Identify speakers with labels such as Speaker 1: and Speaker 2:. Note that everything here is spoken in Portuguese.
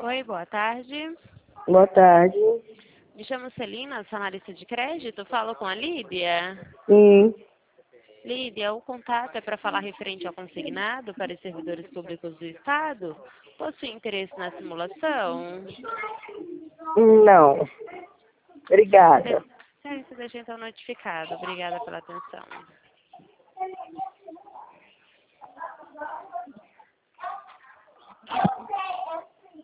Speaker 1: Oi, boa tarde.
Speaker 2: Boa tarde.
Speaker 1: Me chamo Celina, sou analista de crédito. Falo com a Lídia.
Speaker 2: Sim.
Speaker 1: Lídia, o contato é para falar referente ao consignado para os servidores públicos do Estado. Possui interesse na simulação?
Speaker 2: Não. Obrigada.
Speaker 1: Certo, deixa então notificado. Obrigada pela atenção.